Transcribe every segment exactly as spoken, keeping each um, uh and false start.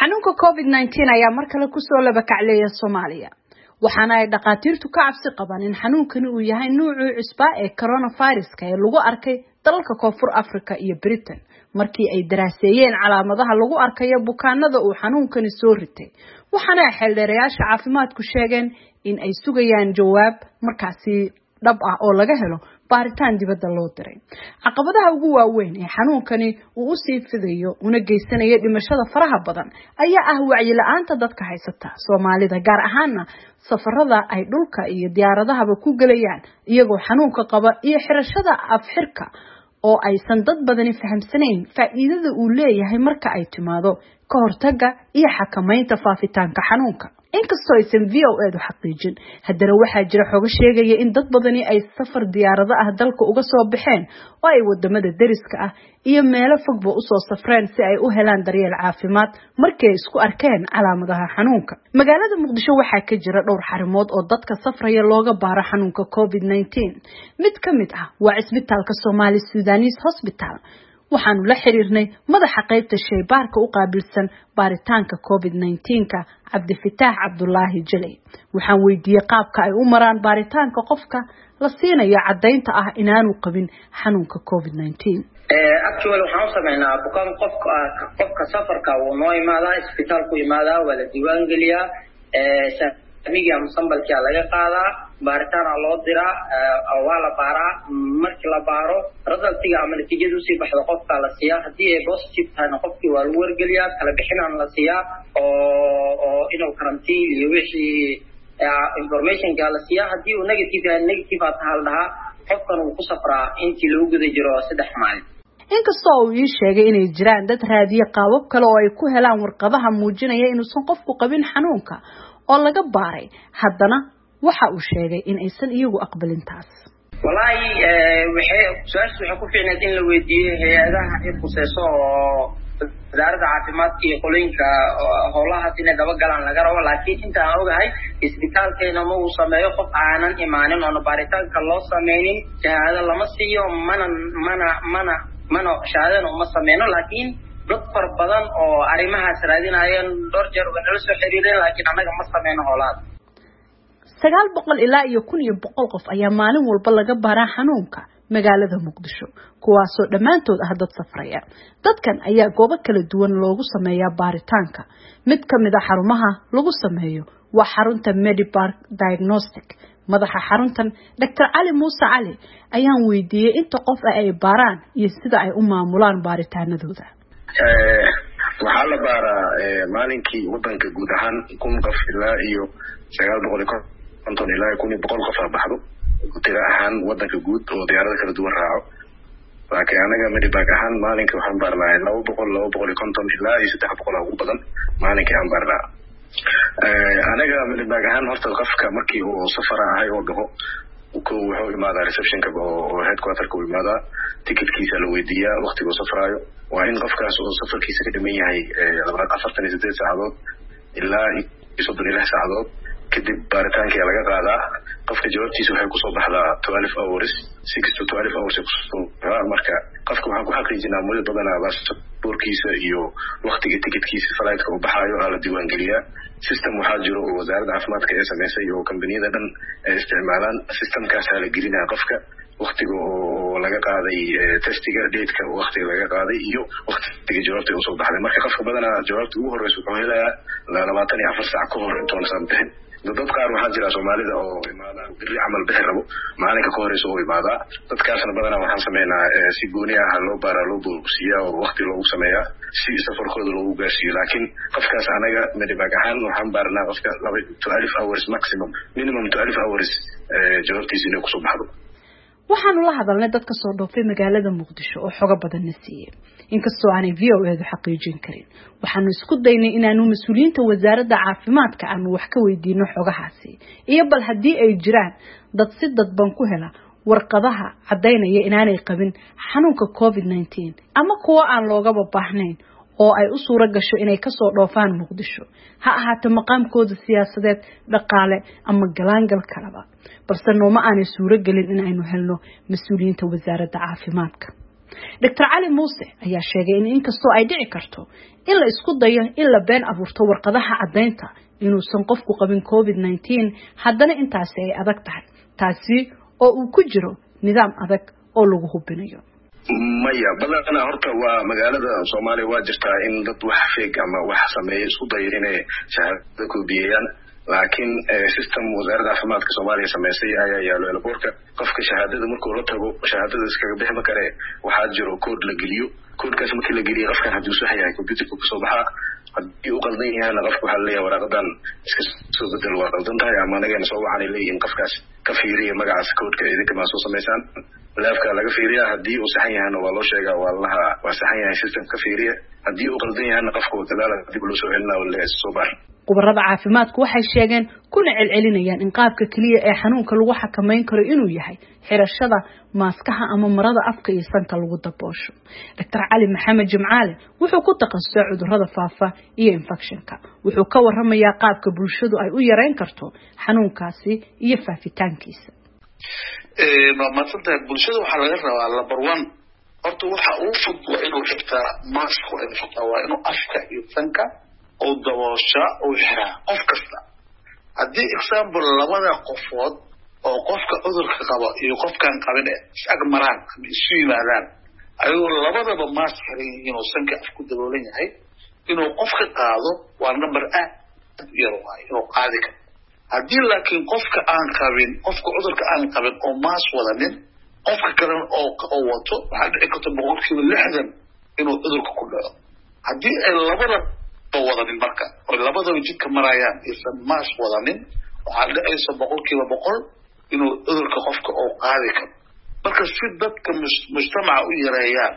xanuunka covid nineteen ayaa mar kale ku soo laba kacleeya Soomaaliya waxaana ay dhaqaatiirtu ka cabsi qabaan in xanuunkani uu yahay nuucu cusba ee coronavirus-ka ee lagu arkay dalalka Koonfur Afrika iyo Britain markii ay daraaseeyeen calaamadaha lagu arkayo bukaanada uu xanuunkani soo ritay waxaana xeeldheerayaasha caafimaadku sheegeen in ay sugayaan jawaab markaasi dhab ah oo laga helo baaritaan dibadda loo diray caqabadaha ugu waaweyn ee xanuunkani uu u sii fidayo una geysanayo dhimashada faraha badan ayaa ah wacyi la'aanta dadka haysata Soomaalida gaar ahaanna safarada ay dhulka iyo diyaaradahaba ku galayaan iyagoo xanuunka qaba iyo xirashada afxirka oo aysan dad badani fahamsanayn faa'iidada uu leeyahay marka ay timaado ka hortagga iyo xakamaynta faafitaanka xanuunka inkastoo aysan V O A du xaqiijin haddana waxaa jira xogo sheegaya in dad badani ay safar diyaarado ah dalka uga soo baxeen oo ay wadamada dariska ah iyo meelo fogba u soo safreen si ay u helaan daryeel caafimaad markay isku arkeen calaamadaha xanuunka magaalada Muqdisho waxaa ka jira dhowr xarimood oo dadka safraya looga baaro xanuunka covid nineteen mid ka mid ah waa isbitaalka Somali Sudanese Hospital waxaanu la xiriirnay madaxa qaybta shaybaarka u qaabilsan baaritaanka covid nineteen-ka Cabdifitaax Cabdullaahi Jalay waxaan weydiiyay qaabka ay u maraan baaritaanka qofka la siinayo cadaynta ah inaanu qabin xanuunka covid nineteen ee actually waxaan sameynaa bukaan qofka qofka safarka uu noo imaada isbitaalku imaada wala diiwaan geliyaa ee amiga musambalka laga qaadaa baaritaan loo diraa waa la baaraa markii la baaro resultiga ama natiijadu si baxdo qofka la siiyaa hadii ay positive tahay qofkii waa lagu wargeliyaa kala bixinaan la siiyaa oo oo inuu karantiin iyo wixii information ka la siiyaa hadii uu negative yahay negative tahay dhaha qofkan uu ku safraa intii lagu guda jiro saddex maalin inkastoo uu ii sheegay inay jiraan dad raadiye qaabab kale oo ay ku helaan warqadaha muujinaya inuusan qofku qabin xanuunka oo laga baaray haddana waxa uu sheegay in aysan iyagu aqbalin taas wallahi waxay su'aashu waxa ku fiicnaa in la weydiiyo hay'adaha ay khusayso wasaaradda caafimaadka iyo qolinka howlaha inay daba galaan laga rabo laakiin inta aan ogahay isbitaalkeena ma uu sameeyo qof aanan imaanin oo baaritaanka loo sameeynin shahaado lama siiyo mana mana mana mana shahaadana uma sameeyno laakiin dad far badan oo arimahaas raadinayaan dhowr jeer oo nala soo xiriireen laakiin anaga ma sameeyno howlaha sagaal boqol ilaa iyo kun iyo boqol qof ayaa maalin walba laga baaraa xanuunka magaalada Muqdisho kuwaasoo dhammaantood ah dad safraya dadkan ayaa goobo kala duwan loogu sameeyaa baaritaanka mid ka mid ah xarumaha lagu sameeyo waa xarunta Medipark Diagnostic madaxa xaruntan Doctor Ali Musa Ali ayaan weydiiyay inta qof ay baaraan iyo sida ay u maamulaan baaritaanadooda ee waxa la baaraa maalinkii wadanka guud ahaan kun qof ilaa iyo sagaal boqol iyo konton ilaa kun iyo boqol qof baxdo tira ahaan wadanka guud oo diyaarada kala duwan raaco laakiin anaga Medipark ahaan maalinka waxaan baarnaa laba boqol laba boqol iyo konton ilaa iyo saddex boqol ugu badan maalinkii aan baarnaa ee anaga Medipark ahaan horta qofka markii uu safar ahay oo dhaho ku wuxuu imaadaa reception-ka oo headquarter ku imaadaa ticketkiisa la weydiiyaa waqtiga uu safraayo waa in qofkaas uu safarkiisa ka dhiman yahay afartan iyo siddeed saacadood ilaa soddon iyo lix saacadood kadib baaritaanka laga qaadaa qofka jawaabtiisa waxay ku soo baxdaa twelve hours six to twelve hours marka qofka waxaan ku xaqiijinaa muddo badan baasaboorkiisa iyo waqtiga ticketkiisa flight-ka uu baxayo la diiwaan geliyaa system waxaa jiro oo wasaaradda caafimaadka ee sameysay oo kambaniyada dhan ay isticmaalaan systemkaas la gelinaa qofka waqtiga oo laga qaaday testiga date-ka waqtiga laga qaaday iyo waqtiga jawaabta uu soo baxday marka qofka badana jawaabta ugu horeysa wuxuu helayaa labaatan iyo afar saac ka hor intoon san bixin dad qaar waxaa jira Soomaalida oo imaada biri amal bixin rabo maalinka ka horeysa oo imaada dadkaasna badana waxaan sameynaa si gooni ah loo baara loo buusiyaa oo waqti loogu sameeyaa si safarkooda loogu gaarsiiyo laakiin qofkaas anaga Medipark ahaan waxaan baarnaa qofka twelve hours maximum minimum twelve hours jawaabtiisa inuu ku soo baxdo waxaanu la hadalnay dadka soo dhoofay magaalada Muqdisho oo xoga badan siiyay inkastoo aanay V O A du xaqiijin karin waxaanu isku daynay inaanu mas'uuliyiinta wasaaradda caafimaadka aanu wax ka weydiino xogahaasi iyo bal hadii ay jiraan dad si dadban ku hela warqadaha cadeynaya inaanay qabin xanuunka covid nineteen ama kuwa aan looga baahnayn oo ay u suura gasho inay ka soo dhoofaan Muqdisho ha ahaato maqaamkooda siyaasadeed dhaqaale ama galaangal kalaba balse nooma aanay suura galin in aynu helno mas'uuliyiinta wasaaradda caafimaadka doctor cali muuse ayaa sheegay in inkastoo ay dhici karto in la isku dayo in la been abuurto warqadaha caddaynta inuusan qofku qabin covid nineteen haddana intaasi ay adag tahay taasi oo uu ku jiro nidaam adag oo lagu hubinayo maya badanaa horta waa magaalada Soomaaliya waa jirtaa in dad wax feeg ama wax sameeyo isku dayo inay shahaadada ku bixiyaan laakiin system wasaaradda caafimaadka Soomaaliya sameysay ayaa yaalo elboorka qofka shahaadada markuu la tago shahaadada iskaga bixin kare waxaa jiro kood la geliyo koodkaas markii la geliyo qofkan haddii uu sax yahay computerka ku soo baxaa haddii uu qaldan yahay qofku waxa la leeyahay waraqadan iska soo bedel waa qaldan tahay ama anaga soo waxaan leeyahay qofkaas ka fiiriyo magacaas koodka idinka ma soo sameysaan laafka laga fiiriyo haddii uu sax yahay waa loo sheegaa wallaha waa sax yahay system ka fiiriyo haddii uu qaldan yahay qofku dadaal dib loo soo celinaa wala soo bar khubarada caafimaadku waxay sheegeen kuna celcelinayaan in qaabka kaliya ee xanuunka lagu xakameyn karo inuu yahay xirashada maaskaha ama marada afka iyo sanka lagu daboosho doctor cali maxamed jimcaale wuxuu ku takhasusay cudurrada faafa iyo infectionka wuxuu ka warramayaa qaabka bulshadu ay u yareyn karto xanuunkaasi iyo faafitaankiisa ee ma maanta bulshada waxa laga rabaa number one horta waxa uu fudud inuu xigtaa mask waa inuu afka iyo sanka oo daboosha oo xira qof kasta haddii example labada qofood oo qofka cudurka qaba iyo qofkan qabin isag maraan ama isu yimaadaan ayuu labadaba mask xiran yihiin oo sanka afku daboolan yahay inuu qofka qaado waa number aad yar waay inuu qaadi karo haddii laakiin qofka aan qabin qofka cudurka aan qabin oo mask wadanin qofka kale oo oo wato waxaa dhici karta boqolkiiba lixdan inuu cudurka ku dhaco haddii ay labada wadanin marka oo labadaba jidka marayaan isan maas wadanin waxaa dhacaysa boqolkiiba boqol inuu cudurka qofka oo qaadi karo marka si dadka mujtamaca u yareeyaan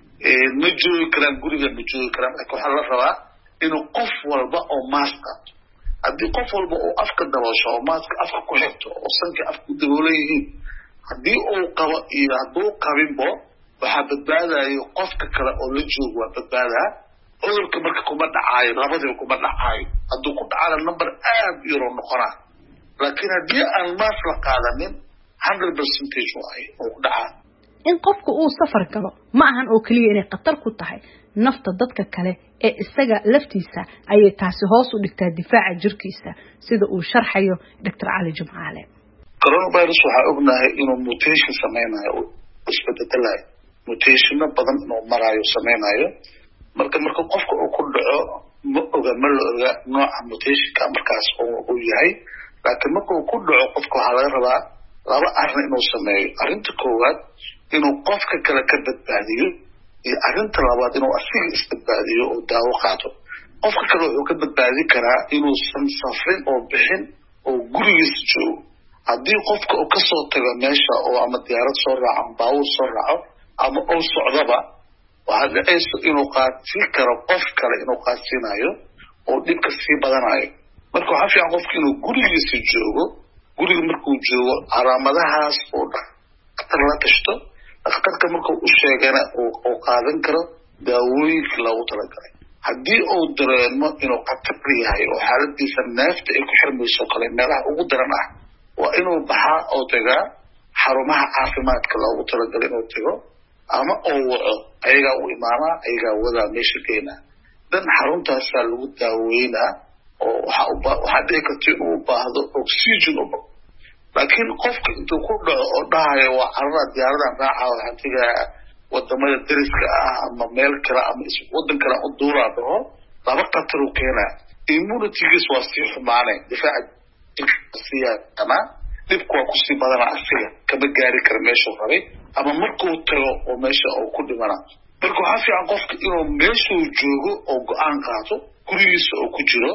ma joogi karaan guriga ma joogi karaan laakiin waxaa la rabaa inuu qof walba oo maas qaato haddii qof walba oo afka daboosho oo maaska afka ku xirto oo sanka afka ku daboolan yihiin haddii uu qabo iyo hadduu qabinbo waxaa badbaadayo qofka kale oo la joogo waa badbaadaa cudurka marka kuma dhacaayo labadaba kuma dhacaayo hadduu ku dhacana number aad u yar oo noqonaa laakiin haddii aan maas la qaadanin hundred percentage waaye oo ku dhacaa in qofku uu safar galo ma ahan oo kaliya inay khatar ku tahay nafta dadka kale ee isaga laftiisa ayay taasi hoos u dhigtaa difaaca jirkiisa sida uu sharxayo doctor cali jimcaale coronavirus waxaa ognahay inuu mutation sameynayo isbedelayo mutationna badan inuu maraayo sameynayo marka marka qofka uu ku dhaco ma oga ma la oga nooca mutationka markaas uu yahay laakiin marka uu ku dhaco qofka waxaa laga rabaa laba arrin inuu sameeyo arrinta koowaad inuu qofka kale ka badbaadiyo iyo arrinta labaad inuu asiga isbadbaadiyo oo daawo qaato qofka kale wuxuu ka badbaadi karaa inuusan safrin oo bixin oo gurigiisa joogo haddii qofka uu kasoo tago meesha oo ama diyaarad soo raaco ama baabuur soo raaco ama uu socdaba waxaa dhacaysa inuu qaadsiin karo qof kale inuu qaadsiinayo oo dhibka sii badanayo marka waxaa fiican qofka inuu gurigiisa joogo guriga markuu joogo calaamadahaas oo dhakhtar la tashto dhakhtarka markuu u sheegana uu qaadan karo daawooyinka loogu talagalay haddii uu dareemo inuu khatar yahay oo xaaladiisa neefta ay ku xirmayso kale meelaha ugu daran ah waa inuu baxaa oo tagaa xarumaha caafimaadka loogu talagalay inuu tago ama oo waco ayagaa u imaamaa ayagaa wadaa meesha geynaa dan xaruntaasaa lagu daaweynaa oo waxaa dhici karta inuu u baahdo oxygen u bao laakiin qofka intuu ku dhaco oo dhahayo waa carada diyaaradan raaca waxaan tegaa wadamada dariska ah ama meel kale ama wadan kale u duulaa dhaho laba khatar u keenaa immunitygiis waa sii xumaanay difaaca siyaama dhibku waa kusii badana asiga kama gaari kara meeshuu rabay ama markuu tago oo meesha uu ku dhimana marka waxaa fiican qofka inuu meeshuu joogo oo go-aan qaato gurigiisa oo ku jiro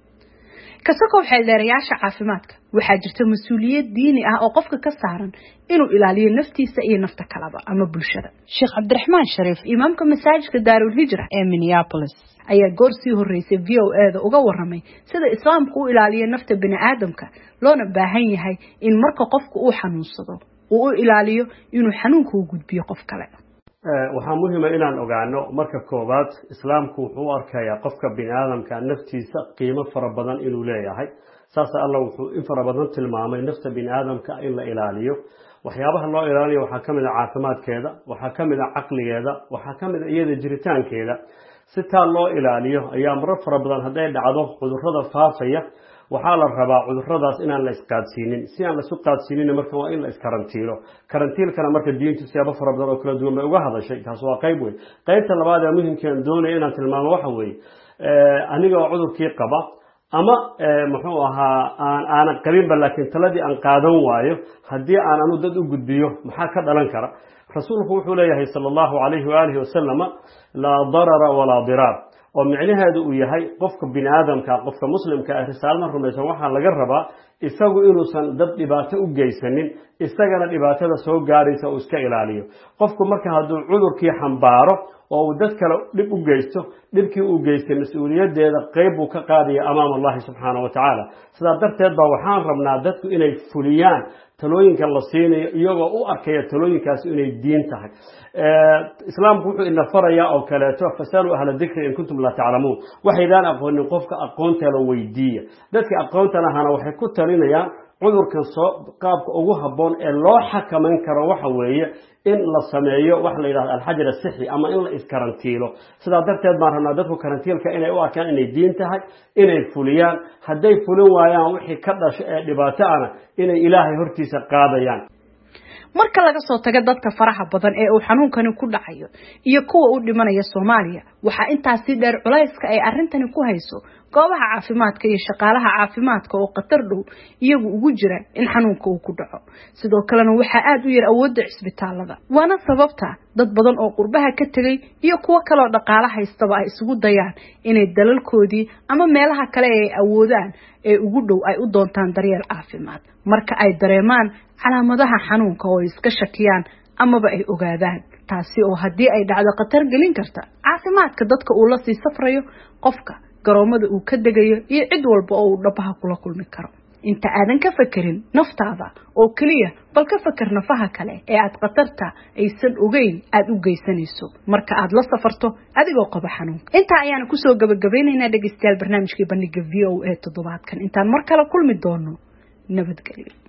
kasoo xeeldheerayaasha caafimaadka waxaa jirta mas'uuliyad diini ah oo qofka ka saaran inuu ilaaliyo naftiisa iyo nafta kaleba ama bulshada sheekh cabdiraxmaan shariif imaamka masaajidka daarul hijra ee Minneapolis ayaa goor sii horeysay V O A da uga waramay sida islaamku u ilaaliyo nafta bini aadamka loona baahan yahay in marka qofku uu xanuunsado uu u ilaaliyo inuu xanuunka u gudbiyo qof kale waxaa muhiim ah inaan ogaano marka koobaad islaamku wuxuu arkayaa qofka bini aadamka naftiisa qiimo fara badan inuu leeyahay saas Allah wuxuu in fara badan tilmaamay nafta bini aadamka in la ilaaliyo waxyaabaha loo ilaaliyo waxaa ka mid ah caafimaadkeeda, waxaa ka mid ah caqligeeda, waxaa ka mid ah iyada jiritaankeeda. si taa loo ilaaliyo ayaa marar fara badan hadday dhacdo cudurrada faafaya waxaa la rabaa cudurradaas inaan la isqaadsiinin. si aan la isu qaadsiinin marka waa in la iskarantiilo. karantiilkana marka diintu siyaabo fara badan oo kala duwan bay uga hadashay. taas waa qayb weyn. qaybta labaad ee muhiimka aan doonaya inaan tilmaamo waxa weeye aniga oo cudurkii qaba ama muxuu ahaa aan aanan qabinba laakiin taladii aan qaadan waayo haddii aan anu dad u gudbiyo maxaa ka dhalan kara. rasuulku wuxuu leeyahay sala allahu calayhi waalihi wasalama laa darara walaa diraar, oo micnaheedu uu yahay qofka bini aadamka qofka muslimka ah risaalada rumaysan waxaa laga rabaa isagu inuusan dad dhibaato u geysanin, isagana dhibaatada soo gaaraysa uu iska ilaaliyo. qofku marka hadduu cudurkii xambaaro oo uu dad kale dhib u geysto, dhibkii uu geystay mas-uuliyadeeda qayb buu ka qaadaya amaama allahi subxaana wa tacaala. sidaa darteed baa waxaan rabnaa dadku inay fuliyaan talooyinka la siinayo iyagoo u arkaya talooyinkaasi inay diin tahay. islaamku wuxuu ina farayaa oo kaleeto fasaluu ahla dikri in kuntum laa taclamuun. waxaydaan aqoonin qofka aqoonteeda weydiiya. dadka aqoonta lahana waxay ku talinayaan cudurkan soo qaabka ugu habboon ee loo xakamayn karo waxa weeye in la sameeyo wax la yidhahdo alxajar asixi ama in la iskarantiilo. sidaa darteed baan rabnaa dadku karantiilka inay u arkaan inay diin tahay, inay fuliyaan. hadday fulin waayaan wixii ka dhasho ee dhibaato ana inay ilaahay hortiisa qaadayaan. marka laga soo tago dadka faraha badan ee uu xanuunkani ku dhacayo iyo kuwa u dhimanaya Soomaaliya waxa intaasi dheer culayska ay arintani ku hayso goobaha caafimaadka iyo shaqaalaha caafimaadka oo qatar dhow iyagu ugu jira in xanuunka uu ku dhaco. sidoo kalena waxa aad u yar awoodda cisbitaalada, waana sababta dad badan oo qurbaha ka tagay iyo kuwa kale oo dhaqaale haystaba ay isugu dayaan inay dalalkoodii ama meelaha kale ay awoodaan ee ugu dhow ay u doontaan daryeel caafimaad marka ay dareemaan calaamadaha xanuunka oo iska shakiyaan amaba ay ogaadaan. taasi oo haddii ay dhacdo qatar gelin karta caafimaadka dadka uu la sii safrayo, qofka garoomada uu ka degayo iyo cid walba oo uu dhabaha kula kulmi karo. inta aadan ka fakerin naftaada oo kaliya bal ka fakar nafaha kale ee aad qatarta aysan ogeyn aad u geysanayso marka aad la safarto adigoo qaba xanuunka. inta ayaan ku soo gabagabaynaynaa dhageystayaal barnaamijkii bandhiga V O A toddobaadkan. intaan mar kale kulmi doono nabadgelyo.